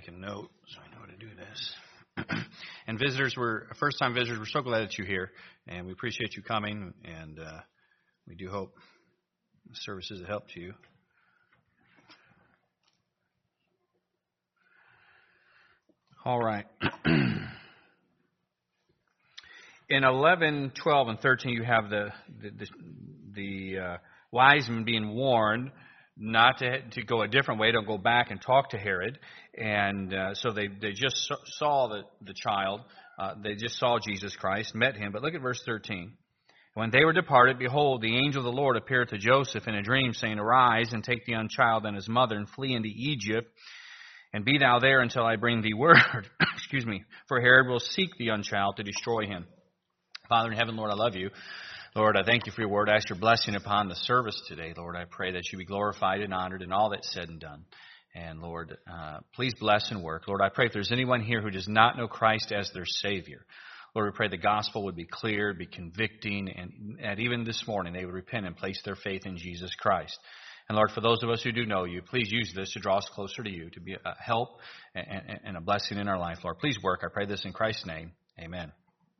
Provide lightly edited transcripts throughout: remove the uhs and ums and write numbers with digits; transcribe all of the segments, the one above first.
take a note so I know how to do this. And first-time visitors, we're so glad that you're here, and we appreciate you coming, and we do hope the service is a help to you. All right. In 11, 12, and 13, you have the wise men being warned not to go a different way. Don't go back and talk to Herod. And so they just saw the child. They just saw Jesus Christ, met him. But look at verse 13. When they were departed, behold, the angel of the Lord appeared to Joseph in a dream, saying, Arise, and take the young child and his mother, and flee into Egypt, and be thou there until I bring thee word. Excuse me. For Herod will seek the young child to destroy him. Father in heaven, Lord, I love you. Lord, I thank you for your word. I ask your blessing upon the service today. Lord, I pray that you be glorified and honored in all that's said and done. And Lord, please bless and work. Lord, I pray if there's anyone here who does not know Christ as their Savior, Lord, we pray the gospel would be clear, be convicting, and even this morning they would repent and place their faith in Jesus Christ. And Lord, for those of us who do know you, please use this to draw us closer to you, to be a help and a blessing in our life. Lord, please work. I pray this in Christ's name. Amen.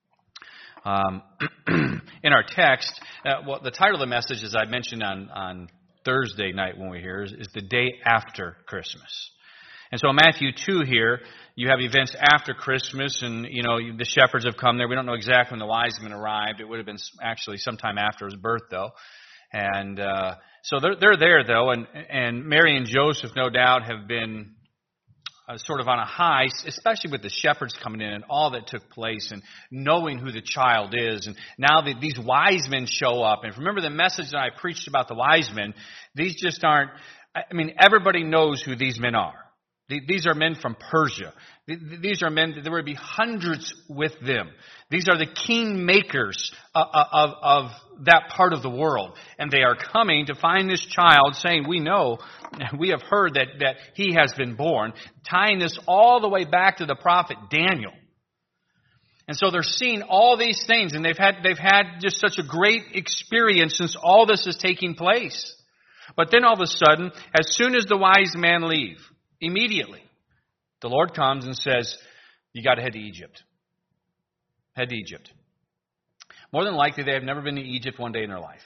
In our text, the title of the message, as I mentioned on Thursday night when we were here, is the day after Christmas. And so in Matthew 2 here, you have events after Christmas, and the shepherds have come there. We don't know exactly when the wise men arrived. It would have been actually sometime after his birth, though. And so they're there, though, and Mary and Joseph, no doubt, have been sort of on a high, especially with the shepherds coming in and all that took place and knowing who the child is. And now that these wise men show up, and remember the message that I preached about the wise men, these just aren't, everybody knows who these men are. These are men from Persia. These are men, there would be hundreds with them. These are the kingmakers of that part of the world. And they are coming to find this child, saying, we have heard that he has been born, tying this all the way back to the prophet Daniel. And so they're seeing all these things, and they've had just such a great experience since all this is taking place. But then all of a sudden, as soon as the wise men leave, immediately, the Lord comes and says, you got to head to Egypt. Head to Egypt. More than likely, they have never been to Egypt one day in their life.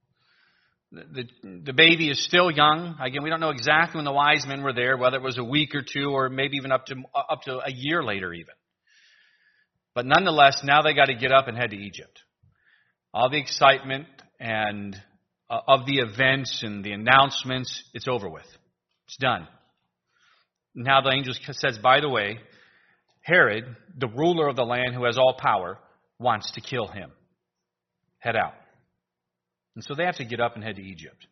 The baby is still young. Again, we don't know exactly when the wise men were there, whether it was a week or two, or maybe even up to a year later even. But nonetheless, now they got to get up and head to Egypt. All the excitement and of the events and the announcements, it's over with. It's done. Now the angel says, by the way, Herod, the ruler of the land who has all power, wants to kill him. Head out. And so they have to get up and head to Egypt.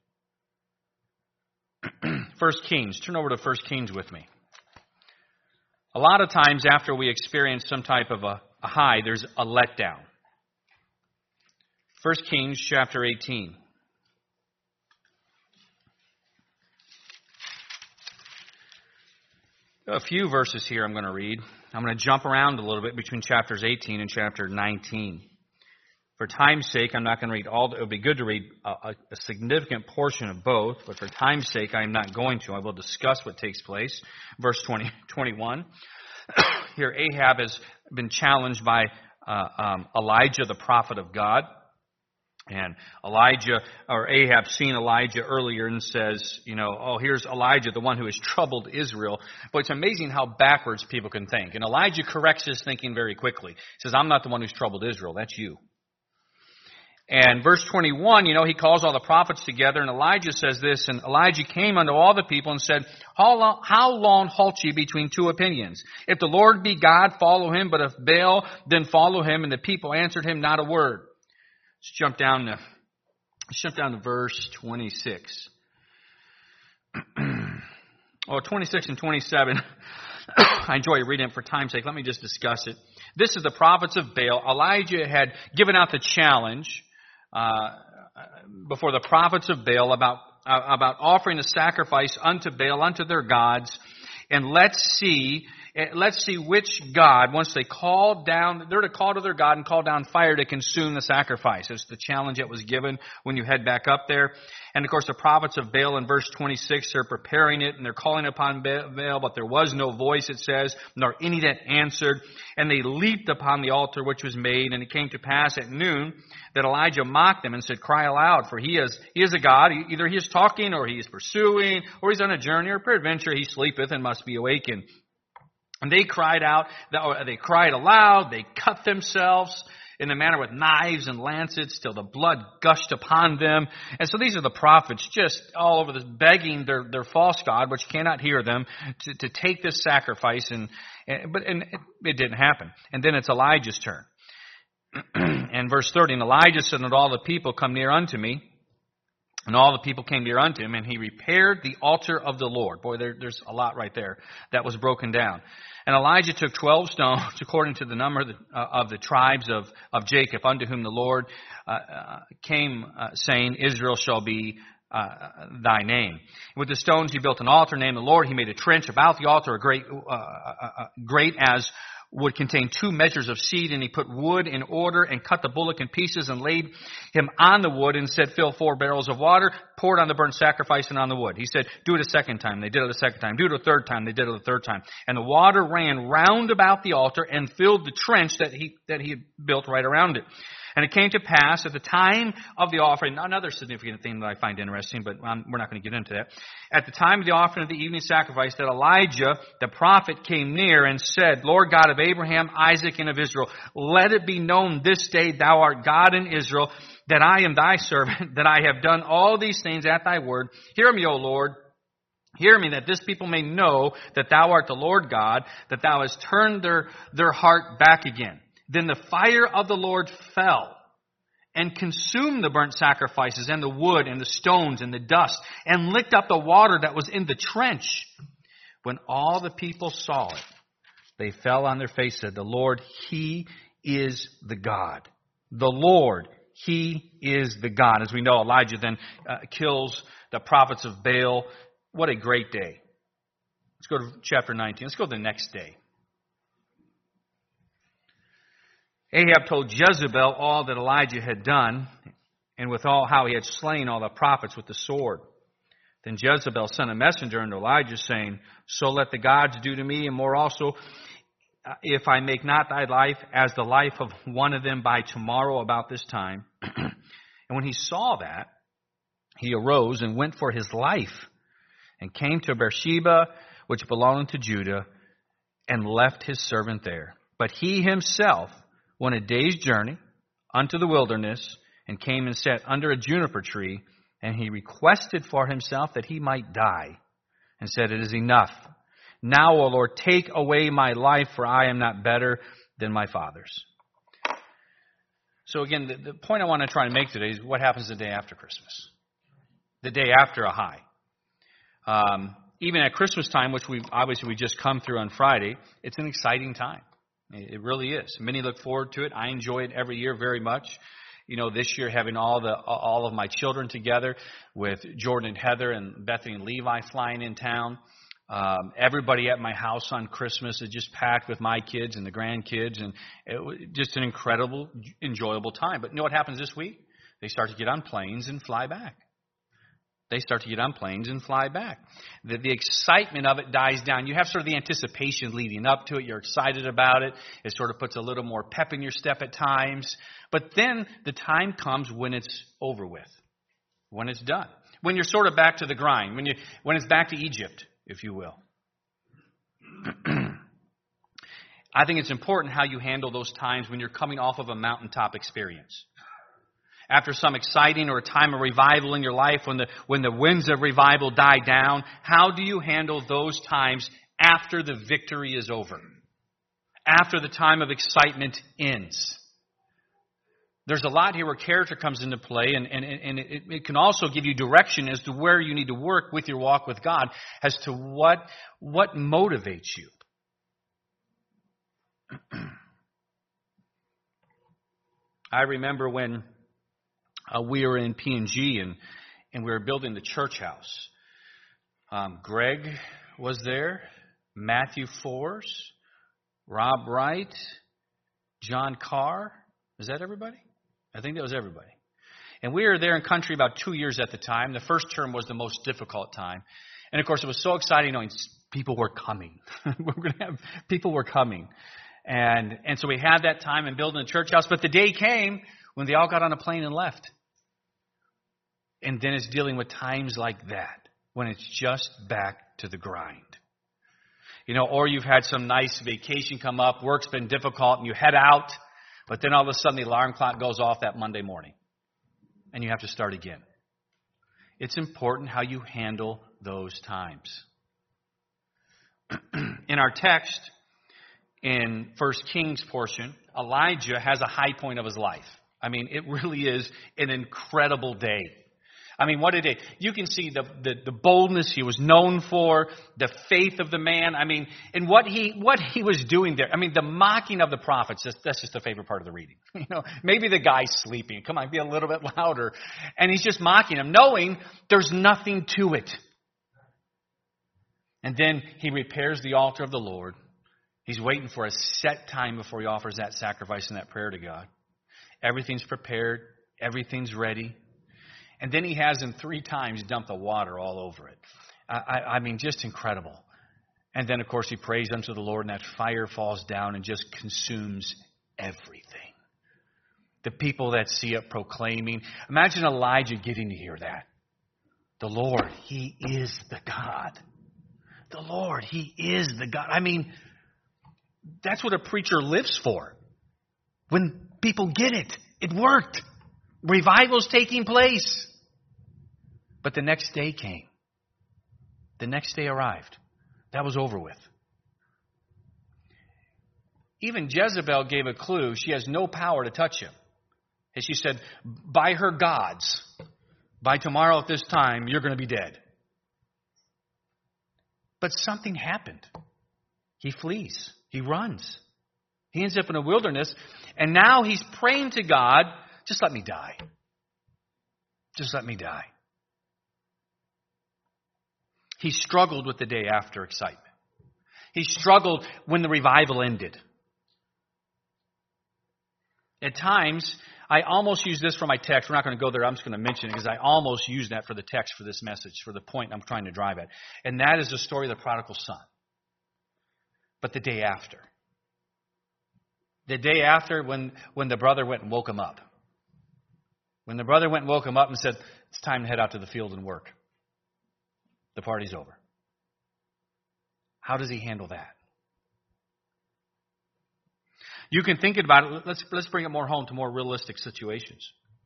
1 Kings. Turn over to 1 Kings with me. A lot of times after we experience some type of a high, there's a letdown. 1 Kings chapter 18. A few verses here I'm going to read. I'm going to jump around a little bit between chapters 18 and chapter 19. For time's sake, I'm not going to read all. It would be good to read a significant portion of both, but for time's sake, I am not going to. I will discuss what takes place. Verse 21. Here, Ahab has been challenged by Elijah, the prophet of God. And Ahab seen Elijah earlier and says, here's Elijah, the one who has troubled Israel. But it's amazing how backwards people can think. And Elijah corrects his thinking very quickly. He says, I'm not the one who's troubled Israel. That's you. And verse 21, he calls all the prophets together, and Elijah says this, and Elijah came unto all the people and said, How long halt ye between two opinions? If the Lord be God, follow him, but if Baal, then follow him. And the people answered him not a word. Let's jump down to verse 26. 26 and 27. I enjoy reading it for time's sake. Let me just discuss it. This is the prophets of Baal. Elijah had given out the challenge before the prophets of Baal about offering a sacrifice unto Baal, unto their gods, and let's see which God, once they call down, they're to call to their God and call down fire to consume the sacrifice. It's the challenge that was given when you head back up there. And of course, the prophets of Baal in verse 26, they're preparing it and they're calling upon Baal, but there was no voice, it says, nor any that answered. And they leaped upon the altar which was made, and it came to pass at noon that Elijah mocked them and said, "Cry aloud, for he is a God. Either he is talking, or he is pursuing, or he's on a journey, or peradventure he sleepeth and must be awakened." And they cried out, they cried aloud, they cut themselves in a manner with knives and lancets till the blood gushed upon them. And so these are the prophets just all over this, begging their false god, which cannot hear them, to take this sacrifice. But it didn't happen. And then it's Elijah's turn. And verse 30, and Elijah said unto all the people, "Come near unto me." And all the people came near unto him, and he repaired the altar of the Lord. Boy, there's a lot right there that was broken down. And Elijah took 12 stones, according to the number of the tribes of Jacob, unto whom the Lord came, saying, "Israel shall be thy name." With the stones he built an altar, named the Lord. He made a trench about the altar, great as would contain 2 measures of seed, and he put wood in order and cut the bullock in pieces and laid him on the wood and said, "Fill 4 barrels of water, pour it on the burnt sacrifice and on the wood." He said, "Do it a second time." They did it a second time. "Do it a third time." They did it a third time. And the water ran round about the altar and filled the trench that he had built right around it. And it came to pass at the time of the offering, another significant thing that I find interesting, but we're not going to get into that. At the time of the offering of the evening sacrifice, that Elijah, the prophet, came near and said, "Lord God of Abraham, Isaac, and of Israel, let it be known this day thou art God in Israel, that I am thy servant, that I have done all these things at thy word. Hear me, O Lord. Hear me, that this people may know that thou art the Lord God, that thou hast turned their heart back again." Then the fire of the Lord fell and consumed the burnt sacrifices and the wood and the stones and the dust and licked up the water that was in the trench. When all the people saw it, they fell on their face and said, "The Lord, He is the God." The Lord, He is the God. As we know, Elijah then kills the prophets of Baal. What a great day. Let's go to chapter 19. Let's go to the next day. Ahab told Jezebel all that Elijah had done, and with all how he had slain all the prophets with the sword. Then Jezebel sent a messenger unto Elijah, saying, "So let the gods do to me, and more also, if I make not thy life as the life of one of them by tomorrow about this time." And when he saw that, he arose and went for his life, and came to Beersheba, which belonged to Judah, and left his servant there. But he himself went a day's journey unto the wilderness, and came and sat under a juniper tree, and he requested for himself that he might die, and said, "It is enough. Now, O Lord, take away my life, for I am not better than my fathers." So again, the point I want to try and make today is what happens the day after Christmas. The day after a high. Even at Christmas time, which we just come through on Friday, it's an exciting time. It really is. Many look forward to it. I enjoy it every year very much. You know, this year having all of my children together, with Jordan and Heather and Bethany and Levi flying in town. Everybody at my house on Christmas is just packed with my kids and the grandkids, and it was just an incredible, enjoyable time. But you know what happens this week? They start to get on planes and fly back. The excitement of it dies down. You have sort of the anticipation leading up to it. You're excited about it. It sort of puts a little more pep in your step at times. But then the time comes when it's over with, when it's done, when you're sort of back to the grind, when it's back to Egypt, if you will. I think it's important how you handle those times when you're coming off of a mountaintop experience. After some exciting or a time of revival in your life, when the winds of revival die down, how do you handle those times after the victory is over? After the time of excitement ends? There's a lot here where character comes into play, and it can also give you direction as to where you need to work with your walk with God, as to what motivates you. I remember when we were in P&G and we were building the church house. Greg was there. Matthew Force, Rob Wright, John Carr. Is that everybody? I think that was everybody. And we were there in country about 2 years at the time. The first term was the most difficult time. And, of course, it was so exciting knowing people were coming. People were coming. And so we had that time in building a church house. But the day came when they all got on a plane and left. And then it's dealing with times like that, when it's just back to the grind. Or you've had some nice vacation come up, work's been difficult, and you head out, but then all of a sudden the alarm clock goes off that Monday morning, and you have to start again. It's important how you handle those times. In our text, in 1 Kings portion, Elijah has a high point of his life. I mean, it really is an incredible day. I mean, what a day. You can see the boldness he was known for, the faith of the man. I mean, and what he was doing there. I mean, the mocking of the prophets, that's just a favorite part of the reading. Maybe the guy's sleeping. Come on, be a little bit louder. And he's just mocking him, knowing there's nothing to it. And then he repairs the altar of the Lord. He's waiting for a set time before he offers that sacrifice and that prayer to God. Everything's prepared. Everything's ready. And then he has him 3 times dump the water all over it. I mean, just incredible. And then, of course, he prays unto the Lord, and that fire falls down and just consumes everything. The people that see it proclaiming. Imagine Elijah getting to hear that. The Lord, He is the God. The Lord, He is the God. I mean, that's what a preacher lives for. When people get it, it worked. Revival's taking place. But the next day came. The next day arrived. That was over with. Even Jezebel gave a clue. She has no power to touch him. And she said, by her gods, by tomorrow at this time, you're going to be dead. But something happened. He flees. He runs. He ends up in a wilderness. And now he's praying to God, just let me die. Just let me die. He struggled with the day after excitement. He struggled when the revival ended. At times, I almost use this for my text. We're not going to go there. I'm just going to mention it because I almost use that for the text for this message, for the point I'm trying to drive at. And that is the story of the prodigal son. But the day after. The day after when the brother went and woke him up. When the brother went and woke him up and said, it's time to head out to the field and work. The party's over. How does he handle that? You can think about it. Let's bring it more home to more realistic situations.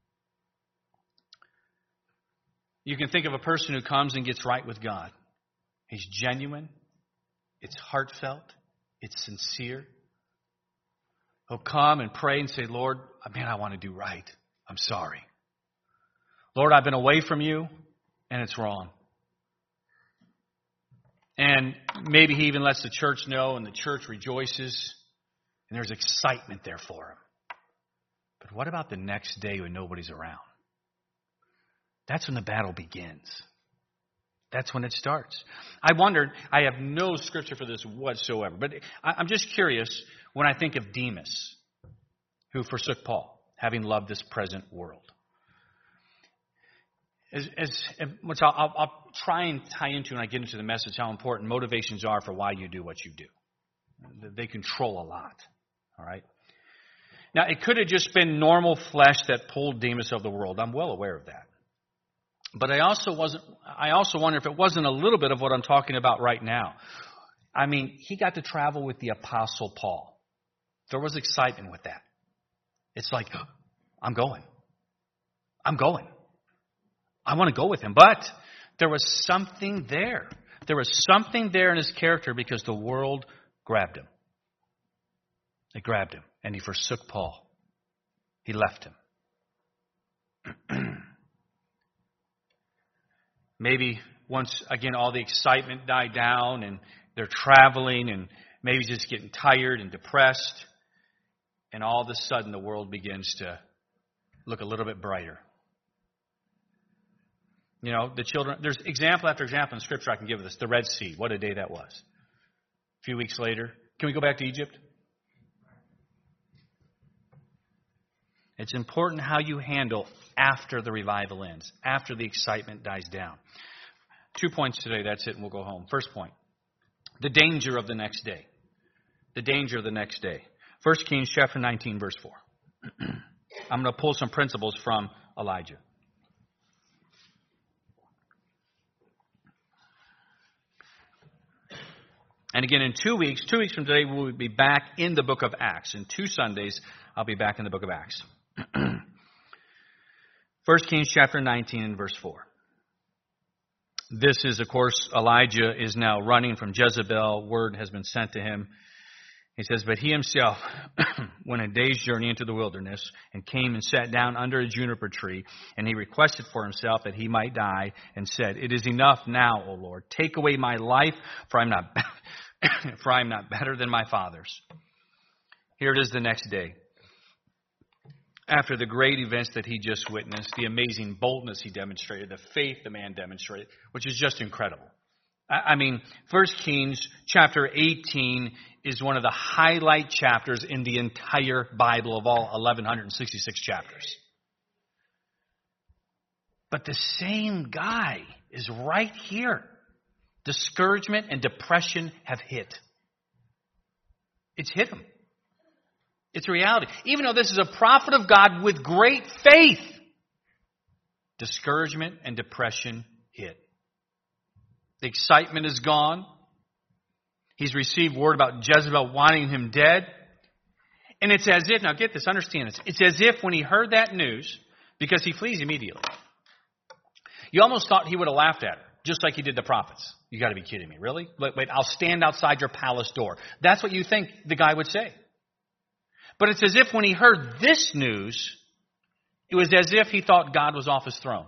You can think of a person who comes and gets right with God. He's genuine. It's heartfelt. It's sincere. He'll come and pray and say, Lord, man, I want to do right. I'm sorry. Lord, I've been away from you, and it's wrong. And maybe he even lets the church know, and the church rejoices, and there's excitement there for him. But what about the next day when nobody's around? That's when the battle begins. That's when it starts. I wondered, I have no scripture for this whatsoever, but I'm just curious when I think of Demas, who forsook Paul, having loved this present world. Which I'll try and tie into when I get into the message how important motivations are for why you do what you do. They control a lot. All right. Now, it could have just been normal flesh that pulled Demas of the world. I'm well aware of that. But I also wonder if it wasn't a little bit of what I'm talking about right now. I mean, he got to travel with the Apostle Paul. There was excitement with that. It's like, I'm going. I want to go with him. But there was something there. There was something there in his character because the world grabbed him. It grabbed him. And he forsook Paul. He left him. Maybe once, again, all the excitement died down and they're traveling and maybe just getting tired and depressed. And all of a sudden the world begins to look a little bit brighter. You know, the children, there's example after example in Scripture I can give of this. The Red Sea, what a day that was. few weeks later. Can we go back to Egypt? It's important how you handle after the revival ends, after the excitement dies down. 2 points today, that's it, and we'll go home. First point, the danger of the next day. The danger of the next day. 1 Kings chapter 19, verse 4. I'm going to pull some principles from Elijah. And again, in 2 weeks from today, we will be back in the book of Acts. In 2 Sundays, I'll be back in the book of Acts. 1 Kings chapter 19 and verse 4. This is, of course, Elijah is now running from Jezebel. Word has been sent to him. He says, but he himself went a day's journey into the wilderness and came and sat down under a juniper tree. And he requested for himself that he might die and said, it is enough now, O Lord. Take away my life, for I am not better than my fathers. Here it is the next day. After the great events that he just witnessed, the amazing boldness he demonstrated, the faith the man demonstrated, which is just incredible. I mean, 1 Kings chapter 18 is one of the highlight chapters in the entire Bible of all 1,166 chapters. But the same guy is right here. Discouragement and depression have hit. It's hit him. It's a reality. Even though this is a prophet of God with great faith, discouragement and depression hit. The excitement is gone. He's received word about Jezebel wanting him dead. And it's as if, now get this, understand this. It's as if when he heard that news, because he flees immediately. You almost thought he would have laughed at her, just like he did the prophets. You got to be kidding me, really? Wait, I'll stand outside your palace door. That's what you think the guy would say. But it's as if when he heard this news, it was as if he thought God was off his throne.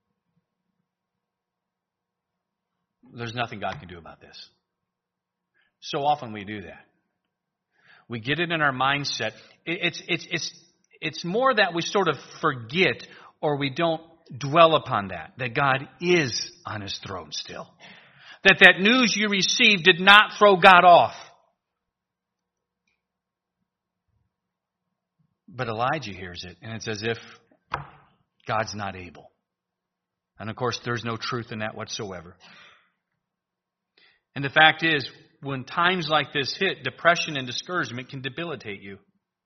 There's nothing God can do about this. So often we do that. We get it in our mindset. It's more that we sort of forget or we don't dwell upon that God is on his throne still. That news you received did not throw God off. But Elijah hears it, and it's as if God's not able. And of course, there's no truth in that whatsoever. And the fact is, when times like this hit, depression and discouragement can debilitate you.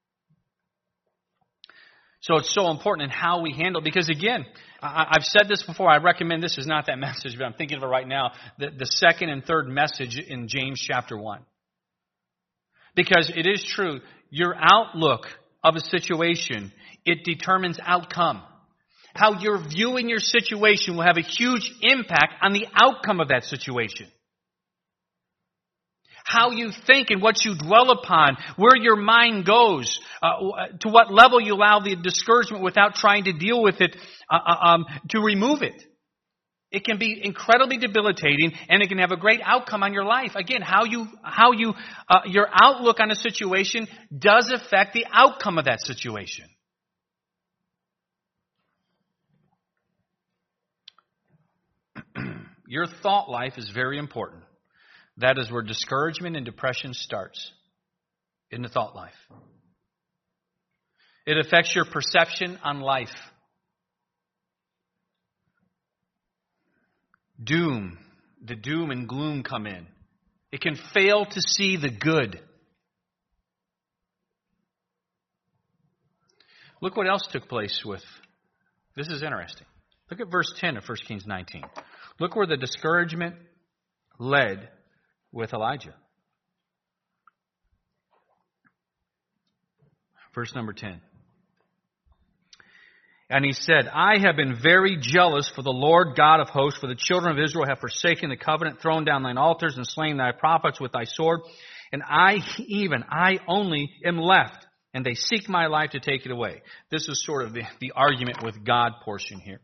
So it's so important in how we handle, because again, I've said this before, I recommend, this is not that message, but I'm thinking of it right now, the second and third message in James chapter 1. Because it is true, your outlook of a situation, it determines outcome. How you're viewing your situation will have a huge impact on the outcome of that situation. How you think and what you dwell upon, where your mind goes, to what level you allow the discouragement without trying to deal with it, to remove it. It can be incredibly debilitating, and it can have a great outcome on your life. Again, your outlook on a situation does affect the outcome of that situation. Your thought life is very important. That is where discouragement and depression starts, in the thought life. It affects your perception on life. The doom and gloom come in. It can fail to see the good. Look what else took place with, this is interesting. Look at verse 10 of 1 Kings 19. Look where the discouragement led with Elijah. Verse number 10. And he said, I have been very jealous for the Lord God of hosts, for the children of Israel have forsaken the covenant, thrown down thine altars, and slain thy prophets with thy sword. And I only am left, and they seek my life to take it away. This is sort of the argument with God portion here.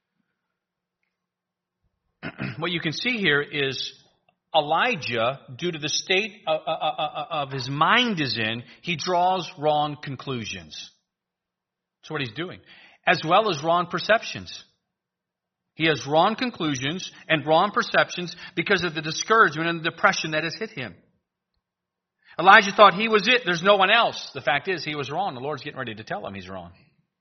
What you can see here is Elijah, due to the state of his mind is in, he draws wrong conclusions. That's what he's doing. As well as wrong perceptions. He has wrong conclusions and wrong perceptions because of the discouragement and the depression that has hit him. Elijah thought he was it. There's no one else. The fact is, he was wrong. The Lord's getting ready to tell him he's wrong.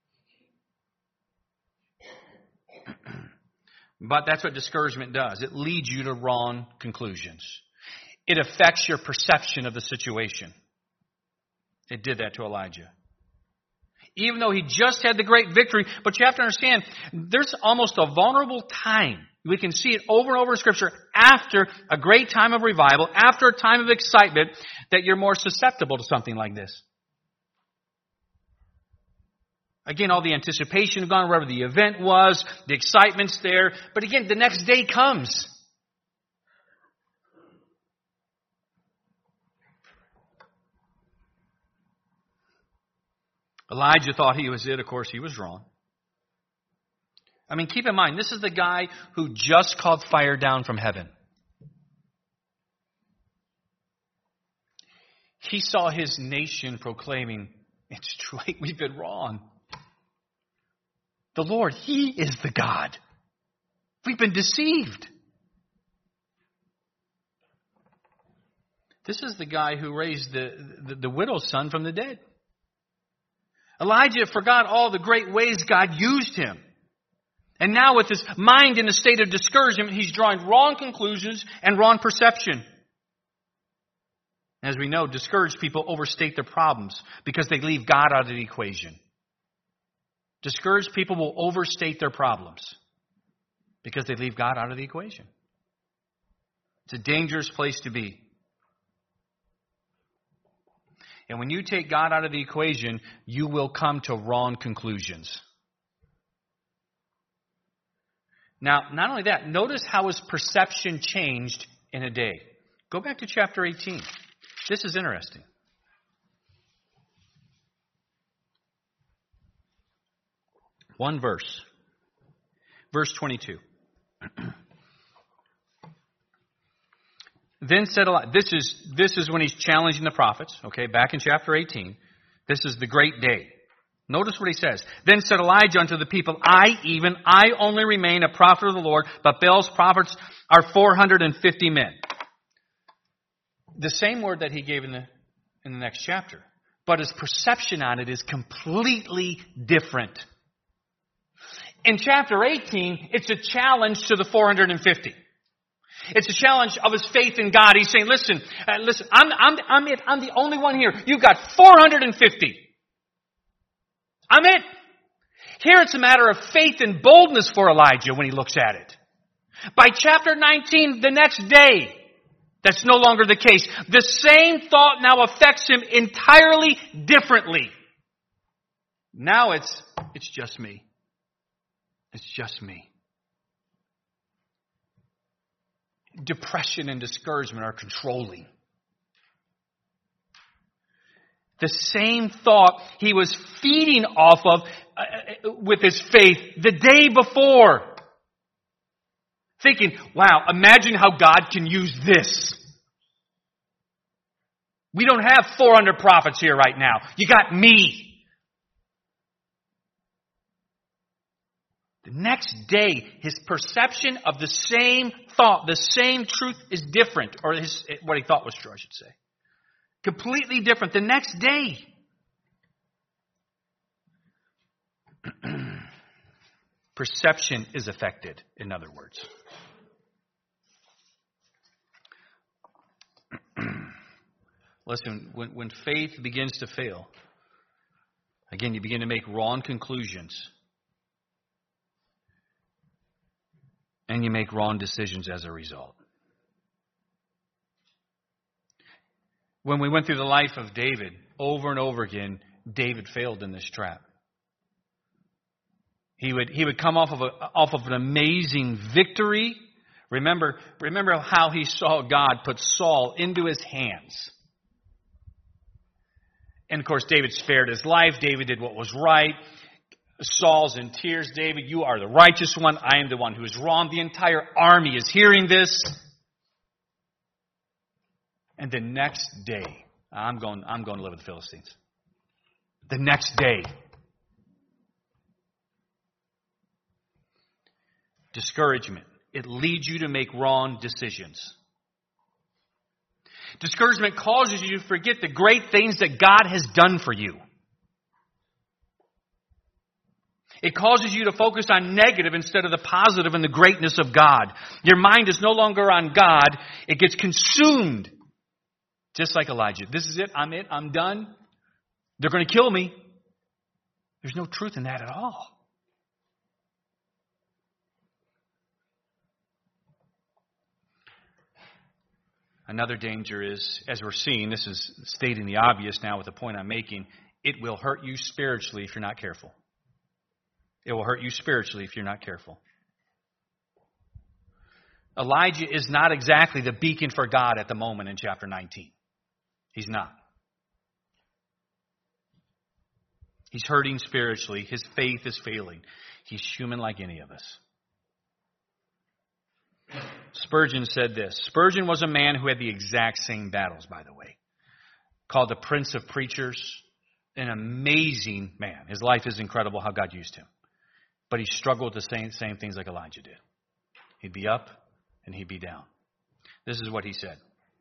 But that's what discouragement does. It leads you to wrong conclusions. It affects your perception of the situation. It did that to Elijah. Even though he just had the great victory, but you have to understand, there's almost a vulnerable time. We can see it over and over in Scripture after a great time of revival, after a time of excitement, that you're more susceptible to something like this. Again, all the anticipation gone, wherever the event was, the excitement's there. But again, the next day comes. Elijah thought he was it. Of course, he was wrong. I mean, keep in mind, this is the guy who just called fire down from heaven. He saw his nation proclaiming, it's true, we've been wrong. The Lord, He is the God. We've been deceived. This is the guy who raised the widow's son from the dead. Elijah forgot all the great ways God used him. And now with his mind in a state of discouragement, he's drawing wrong conclusions and wrong perception. As we know, discouraged people overstate their problems because they leave God out of the equation. Discouraged people will overstate their problems because they leave God out of the equation. It's a dangerous place to be. And when you take God out of the equation, you will come to wrong conclusions. Now, not only that, notice how his perception changed in a day. Go back to chapter 18. This is interesting. One verse. Verse 22. Then said Elijah, this is when he's challenging the prophets, okay, back in chapter 18. This is the great day. Notice what he says. Then said Elijah unto the people, I only remain a prophet of the Lord, but Baal's prophets are 450 men. The same word that he gave in the next chapter. But his perception on it is completely different. In chapter 18, it's a challenge to the 450. It's a challenge of his faith in God. He's saying, listen, I'm it. I'm the only one here. You've got 450. I'm it. Here it's a matter of faith and boldness for Elijah when he looks at it. By chapter 19, the next day, that's no longer the case. The same thought now affects him entirely differently. Now it's just me. It's just me. Depression and discouragement are controlling. The same thought he was feeding off of with his faith the day before. Thinking, wow, imagine how God can use this. We don't have 400 prophets here right now. You got me. The next day, his perception of the same thought, the same truth is different. Or what he thought was true, I should say. Completely different. The next day. Perception is affected, in other words. Listen, when faith begins to fail, again, you begin to make wrong conclusions. And you make wrong decisions as a result. When we went through the life of David, over and over again, David failed in this trap. He would come off of an amazing victory. Remember how he saw God put Saul into his hands. And of course, David spared his life. David did what was right. Saul's in tears. David, you are the righteous one. I am the one who is wrong. The entire army is hearing this. And the next day, I'm going to live with the Philistines. The next day. Discouragement. It leads you to make wrong decisions. Discouragement causes you to forget the great things that God has done for you. It causes you to focus on negative instead of the positive and the greatness of God. Your mind is no longer on God. It gets consumed. Just like Elijah. This is it. I'm done. They're going to kill me. There's no truth in that at all. Another danger is, as we're seeing, this is stating the obvious now with the point I'm making, it will hurt you spiritually if you're not careful. It will hurt you spiritually if you're not careful. Elijah is not exactly the beacon for God at the moment in chapter 19. He's not. He's hurting spiritually. His faith is failing. He's human like any of us. Spurgeon said this. Spurgeon was a man who had the exact same battles, by the way. Called the Prince of Preachers. An amazing man. His life is incredible how God used him. But he struggled with the same things like Elijah did. He'd be up and he'd be down. This is what he said.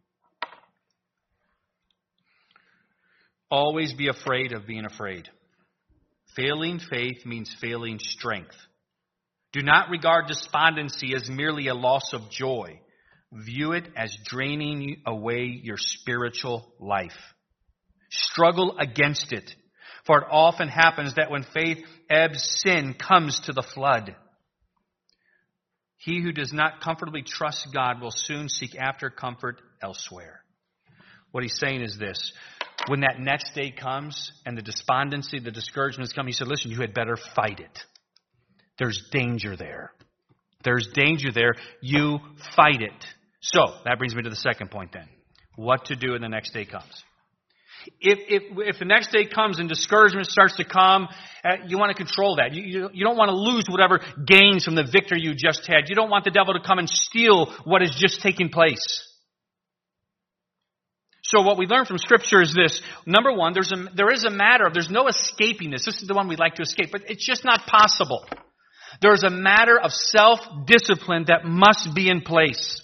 Always be afraid of being afraid. Failing faith means failing strength. Do not regard despondency as merely a loss of joy. View it as draining away your spiritual life. Struggle against it. For it often happens that when faith ebbs, sin comes to the flood. He who does not comfortably trust God will soon seek after comfort elsewhere. What he's saying is this. When that next day comes and the despondency, the discouragements come, he said, listen, you had better fight it. There's danger there. There's danger there. You fight it. So, that brings me to the second point then. What to do when the next day comes. If the next day comes and discouragement starts to come, you want to control that. You don't want to lose whatever gains from the victory you just had. You don't want the devil to come and steal what has just taken place. So what we learn from Scripture is this. Number one, there's no escaping this. This is the one we'd like to escape, but it's just not possible. There is a matter of self-discipline that must be in place.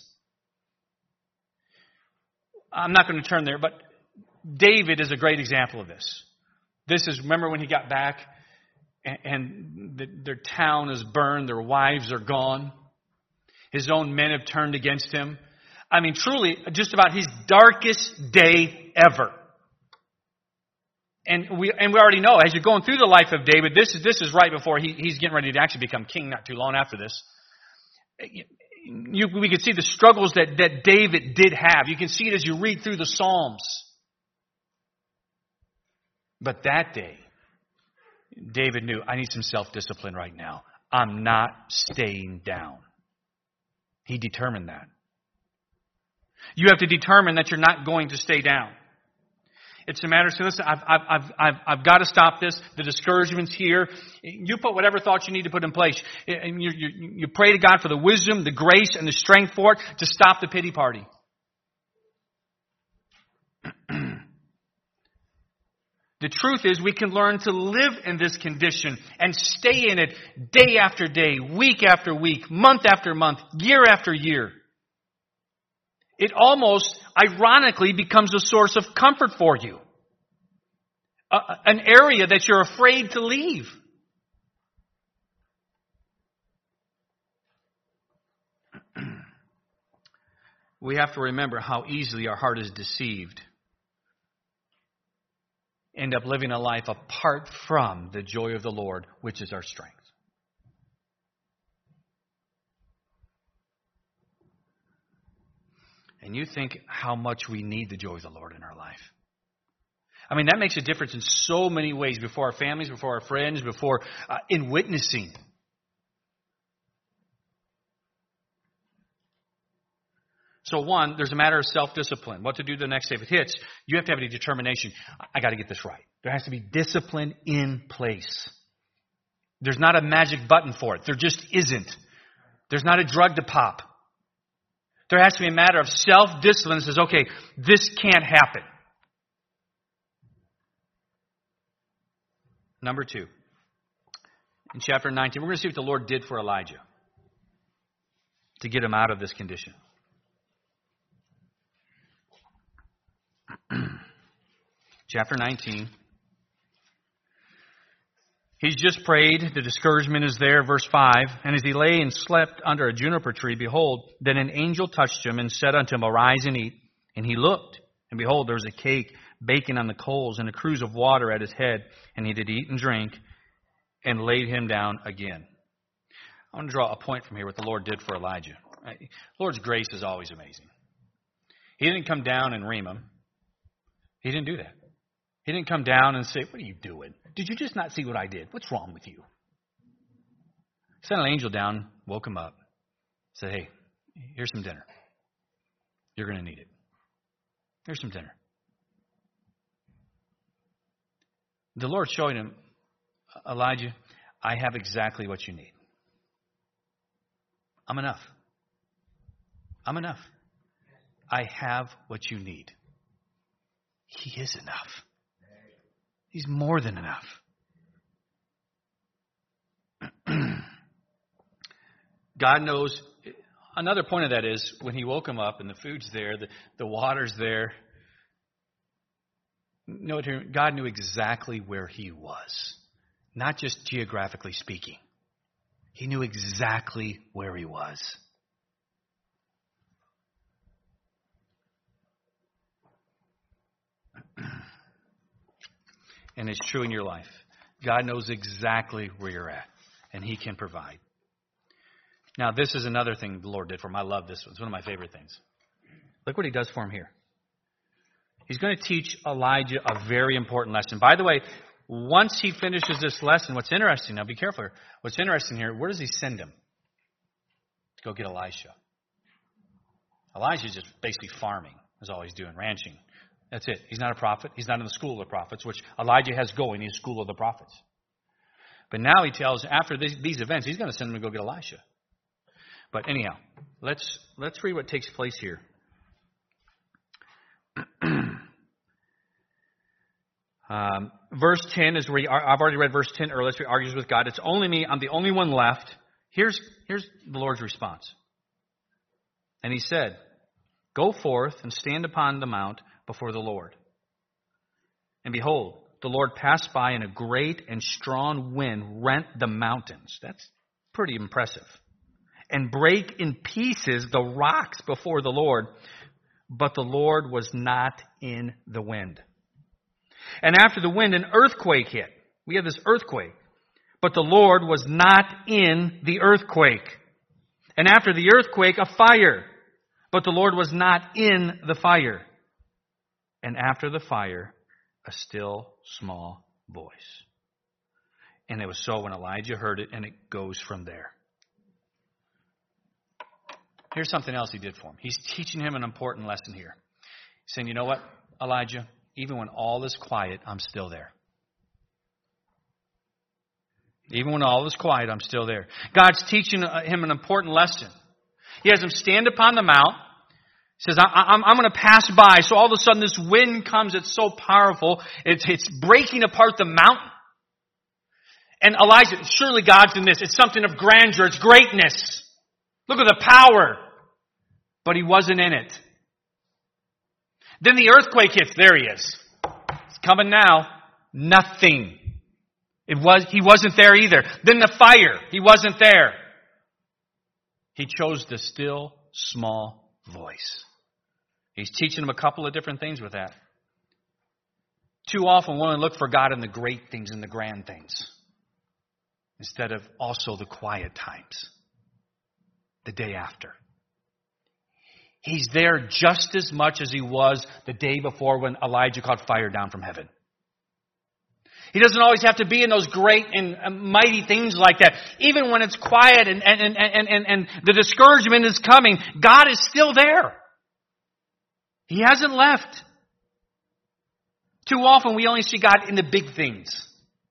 I'm not going to turn there, but David is a great example of this. Remember when he got back and their town is burned, their wives are gone. His own men have turned against him. I mean, truly, just about his darkest day ever. And we already know, as you're going through the life of David, this is right before he's getting ready to actually become king not too long after this. We can see the struggles that David did have. You can see it as you read through the Psalms. But that day, David knew, I need some self-discipline right now. I'm not staying down. He determined that. You have to determine that you're not going to stay down. It's a matter of saying, listen, I've got to stop this. The discouragement's here. You put whatever thoughts you need to put in place. And you pray to God for the wisdom, the grace, and the strength for it to stop the pity party. The truth is we can learn to live in this condition and stay in it day after day, week after week, month after month, year after year. It almost, ironically, becomes a source of comfort for you. An area that you're afraid to leave. We have to remember how easily our heart is deceived. End up living a life apart from the joy of the Lord, which is our strength. And you think how much we need the joy of the Lord in our life. I mean, that makes a difference in so many ways, before our families, before our friends, in witnessing. So one, there's a matter of self-discipline. What to do the next day. If it hits, you have to have a determination. I got to get this right. There has to be discipline in place. There's not a magic button for it. There just isn't. There's not a drug to pop. There has to be a matter of self-discipline that says, okay, this can't happen. Number 2. In chapter 19, we're going to see what the Lord did for Elijah to get him out of this condition. chapter 19. He's just prayed. The discouragement is there, verse 5. And as he lay and slept under a juniper tree, behold, then an angel touched him and said unto him, Arise and eat. And he looked, and behold, there was a cake baking on the coals and a cruse of water at his head. And he did eat and drink and laid him down again. I want to draw a point from here what the Lord did for Elijah. The Lord's grace is always amazing. He didn't come down and ream him. He didn't do that. He didn't come down and say, What are you doing? Did you just not see what I did? What's wrong with you? He sent an angel down, woke him up, said, Hey, here's some dinner. You're going to need it. Here's some dinner. The Lord showed him, Elijah, I have exactly what you need. I'm enough. I'm enough. I have what you need. He is enough. He's more than enough. God knows. Another point of that is when he woke him up and the food's there, the water's there. No, God knew exactly where he was. Not just geographically speaking. He knew exactly where he was. And it's true in your life. God knows exactly where you're at, and he can provide. Now, this is another thing the Lord did for him. I love this one. It's one of my favorite things. Look what he does for him here. He's going to teach Elijah a very important lesson. By the way, once he finishes this lesson, what's interesting, now be careful here. What's interesting here, where does he send him? To go get Elisha. Elijah's just basically farming, is all he's doing, ranching. That's it. He's not a prophet. He's not in the school of the prophets, which Elijah has going. He's school of the prophets. But now he tells, after these events, he's going to send him to go get Elisha. But anyhow, let's read what takes place here. Verse 10 is where I've already read verse 10 earlier. He argues with God. It's only me. I'm the only one left. Here's the Lord's response. And he said, Go forth and stand upon the mount before the Lord. And behold, the Lord passed by, and a great and strong wind rent the mountains. That's pretty impressive. And brake in pieces the rocks before the Lord. But the Lord was not in the wind. And after the wind, an earthquake hit. We have this earthquake. But the Lord was not in the earthquake. And after the earthquake, a fire. But the Lord was not in the fire. And after the fire, a still small voice. And it was so when Elijah heard it, and it goes from there. Here's something else he did for him. He's teaching him an important lesson here. He's saying, you know what, Elijah, even when all is quiet, I'm still there. Even when all is quiet, I'm still there. God's teaching him an important lesson. He has him stand upon the mount. He says, I'm going to pass by. So all of a sudden this wind comes. It's so powerful. It's breaking apart the mountain. And Elijah, surely God's in this. It's something of grandeur. It's greatness. Look at the power. But he wasn't in it. Then the earthquake hits. There he is. It's coming now. Nothing. He wasn't there either. Then the fire. He wasn't there. He chose the still small voice. He's teaching them a couple of different things with that. Too often we want to look for God in the great things and the grand things, instead of also the quiet times, the day after. He's there just as much as he was the day before when Elijah called fire down from heaven. He doesn't always have to be in those great and mighty things like that. Even when it's quiet and the discouragement is coming, God is still there. He hasn't left. Too often we only see God in the big things.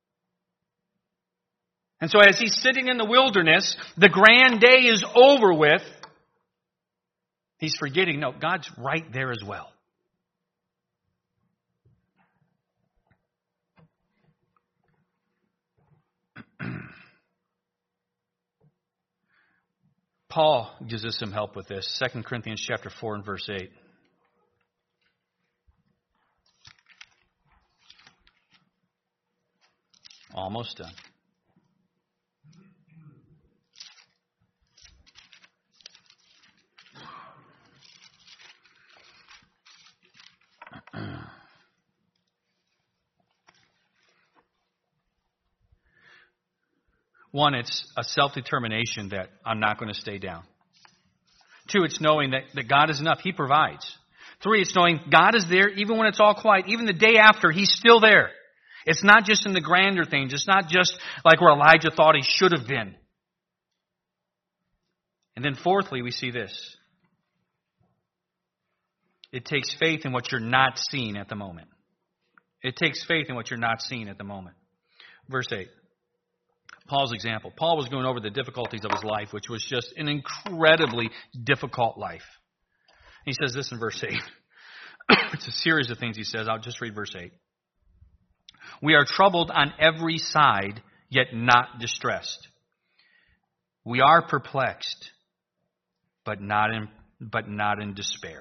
And so as he's sitting in the wilderness, the grand day is over with. He's forgetting, no, God's right there as well. Paul gives us some help with this. 2 Corinthians chapter 4 and verse 8. almost done. One, it's a self-determination that I'm not going to stay down. Two, it's knowing that God is enough. He provides. Three, it's knowing God is there even when it's all quiet. Even the day after, He's still there. It's not just in the grander things. It's not just like where Elijah thought he should have been. And then fourthly, we see this. It takes faith in what you're not seeing at the moment. It takes faith in what you're not seeing at the moment. Verse 8. Paul's example. Paul was going over the difficulties of his life, which was just an incredibly difficult life. He says this in verse 8. It's a series of things he says. I'll just read verse 8. We are troubled on every side, yet not distressed. We are perplexed, but not in despair.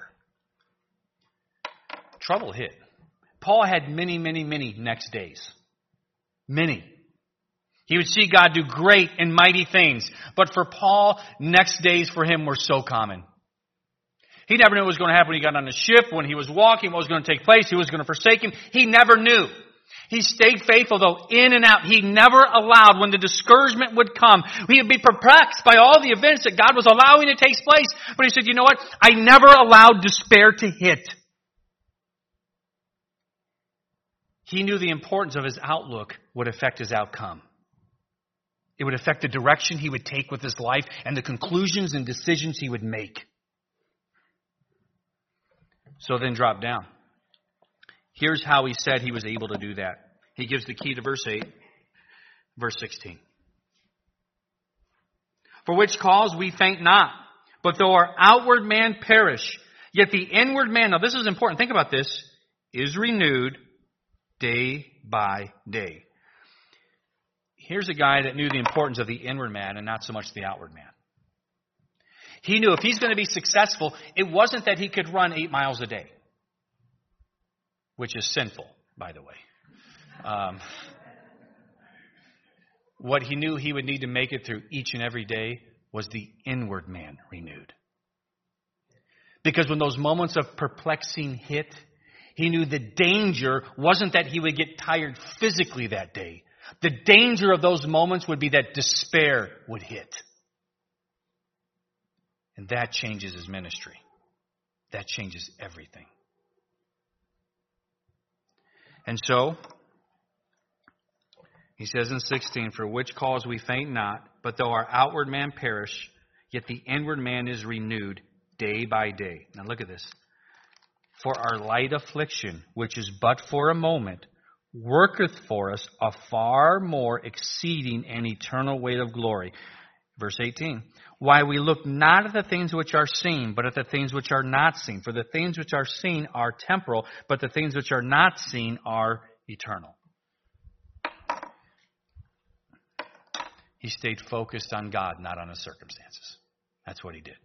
Trouble hit. Paul had many next days. Many. He would see God do great and mighty things. But for Paul, next days for him were so common. He never knew what was going to happen when he got on the ship, when he was walking, what was going to take place, who was going to forsake him. He never knew. He stayed faithful, though, in and out. He never allowed, when the discouragement would come, he would be perplexed by all the events that God was allowing to take place. But he said, you know what? I never allowed despair to hit. He knew the importance of his outlook would affect his outcome. It would affect the direction he would take with his life and the conclusions and decisions he would make. So then drop down. Here's how he said he was able to do that. He gives the key to verse 8, verse 16. For which cause we faint not, but though our outward man perish, yet the inward man, now this is important, think about this, is renewed day by day. Here's a guy that knew the importance of the inward man and not so much the outward man. He knew if he's going to be successful, it wasn't that he could run 8 miles a day, which is sinful, by the way. What he knew he would need to make it through each and every day was the inward man renewed. Because when those moments of perplexing hit, he knew the danger wasn't that he would get tired physically that day. The danger of those moments would be that despair would hit. And that changes his ministry. That changes everything. And so, he says in 16, for which cause we faint not, but though our outward man perish, yet the inward man is renewed day by day. Now look at this. For our light affliction, which is but for a moment, worketh for us a far more exceeding and eternal weight of glory. Verse 18. Why we look not at the things which are seen, but at the things which are not seen. For the things which are seen are temporal, but the things which are not seen are eternal. He stayed focused on God, not on his circumstances. That's what he did.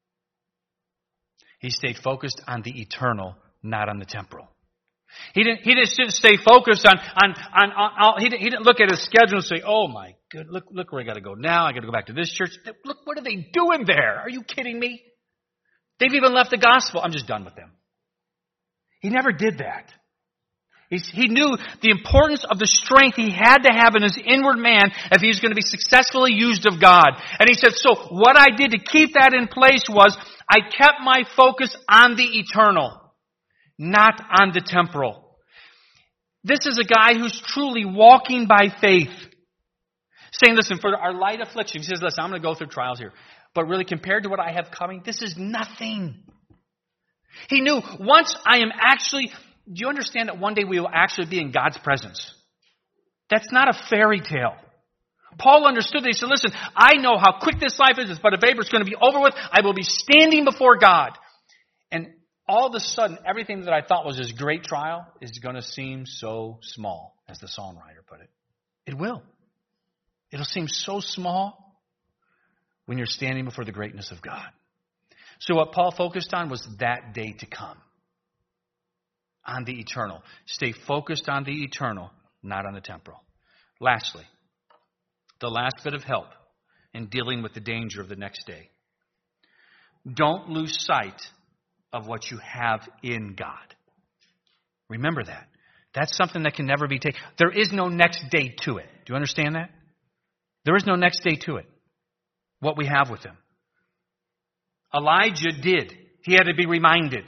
He stayed focused on the eternal, not on the temporal. He didn't stay focused on he didn't look at his schedule and say, oh my good, look where I got to go now. I got to go back to this church. Look, what are they doing there? Are you kidding me? They've even left the gospel. I'm just done with them. He never did that. He knew the importance of the strength he had to have in his inward man if he was going to be successfully used of God. And he said, so what I did to keep that in place was I kept my focus on the eternal, not on the temporal. This is a guy who's truly walking by faith. Saying, listen, for our light affliction, he says, listen, I'm going to go through trials here. But really, compared to what I have coming, this is nothing. He knew once I am actually, do you understand that one day we will actually be in God's presence? That's not a fairy tale. Paul understood that. He said, listen, I know how quick this life is, but a vapor is going to be over with. I will be standing before God. And all of a sudden, everything that I thought was this great trial is going to seem so small, as the songwriter put it. It will. It'll seem so small when you're standing before the greatness of God. So what Paul focused on was that day to come. On the eternal. Stay focused on the eternal, not on the temporal. Lastly, the last bit of help in dealing with the danger of the next day. Don't lose sight of what you have in God. Remember that. That's something that can never be taken. There is no next day to it. Do you understand that? There is no next day to it. What we have with Him. Elijah did. He had to be reminded.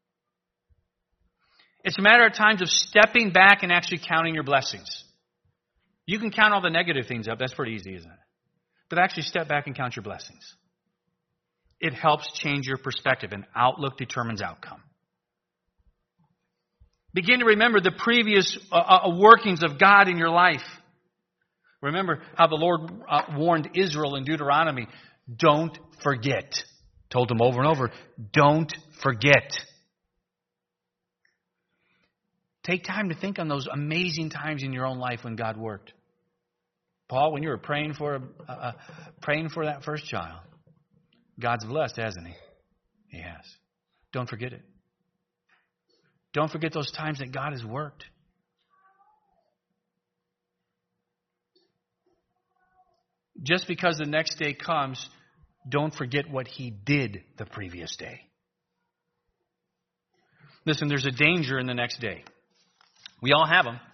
It's a matter of times of stepping back and actually counting your blessings. You can count all the negative things up. That's pretty easy, isn't it? But actually step back and count your blessings. It helps change your perspective, and outlook determines outcome. Begin to remember the previous workings of God in your life. Remember how the Lord warned Israel in Deuteronomy, don't forget. Told them over and over, don't forget. Take time to think on those amazing times in your own life when God worked. Paul, when you were praying for that first child, God's blessed, hasn't He? He has. Don't forget it. Don't forget those times that God has worked. Just because the next day comes, don't forget what He did the previous day. Listen, there's a danger in the next day. We all have them.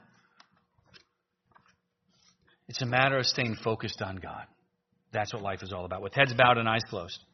It's a matter of staying focused on God. That's what life is all about. With heads bowed and eyes closed.